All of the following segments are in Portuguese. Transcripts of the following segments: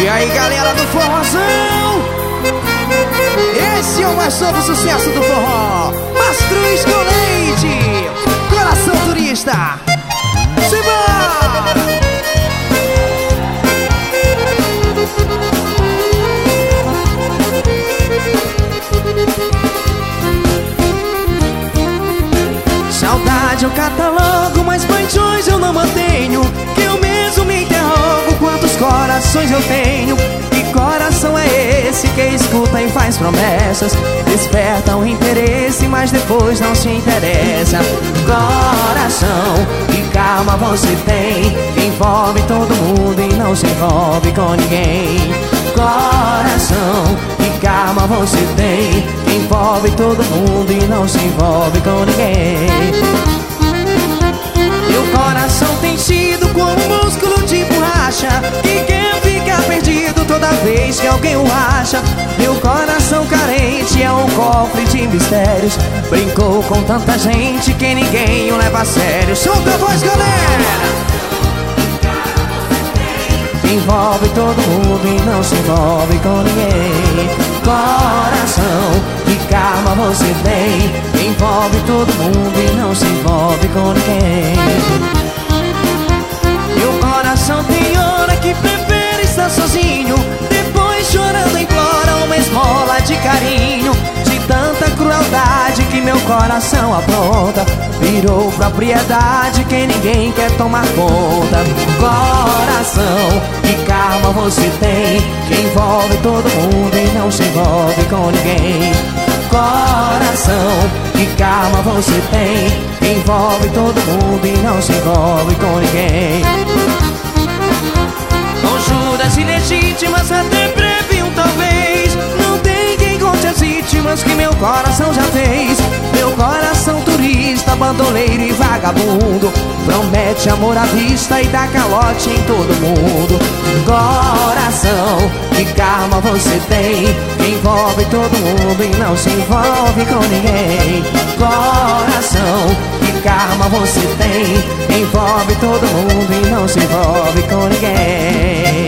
E aí, galera do forrozão, esse é o mais novo sucesso do forró, Mastruz com Leite, Coração Turista. Simbora! Saudade eu catalogo, mas paixões eu não mantenho. Que eu mesmo me interrogo quantos corações eu tenho. Que coração é esse que escuta e faz promessas? Desperta um interesse, mas depois não se interessa. Coração, que calma você tem, que envolve todo mundo e não se envolve com ninguém. Coração, que calma você tem, que envolve todo mundo e não se envolve com ninguém. Meu coração tem sido como um músculo de borracha, que quer ficar perdido toda vez que alguém o acha. Meu coração carente é um cofre de mistérios, brincou com tanta gente que ninguém o leva a sério. Solta a voz, galera! Envolve todo mundo e não se envolve com ninguém. Coração, que calma você tem, envolve todo mundo e não se envolve com ninguém. Meu coração tem hora que prefere estar sozinho, depois chorando implora uma esmola de carinho. De tanta crueldade que meu coração apronta, virou propriedade que ninguém quer tomar conta. Coração, que calma você tem, que envolve todo mundo e não se envolve com ninguém. Coração, que calma você tem, que envolve todo mundo e não se envolve com ninguém. Conjuras ilegítimas até previam talvez, não tem quem conte as vítimas que meu coração já fez. Meu coração turista, bandoleiro e vagabundo, promete amor à vista e dá calote em todo mundo. Coração, que calma você tem, que envolve todo mundo e não se envolve com ninguém. Coração, que calma você tem, que envolve todo mundo e não se envolve com ninguém.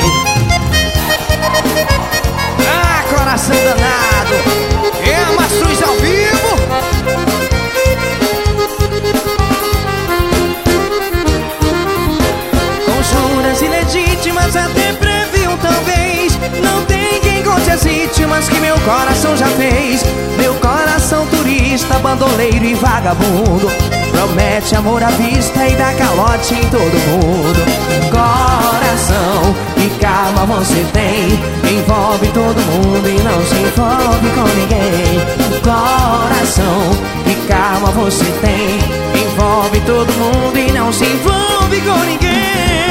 Ah, coração danado! É a Mastruz ao vivo! Conjuras ilegítimas até previam talvez, não tem quem conte as vítimas que meu coração já fez. Meu coração turista, bandoleiro e vagabundo, promete amor à vista e dá calote em todo mundo. Coração, que calma você tem, envolve todo mundo e não se envolve com ninguém. Coração, que calma você tem, envolve todo mundo e não se envolve com ninguém.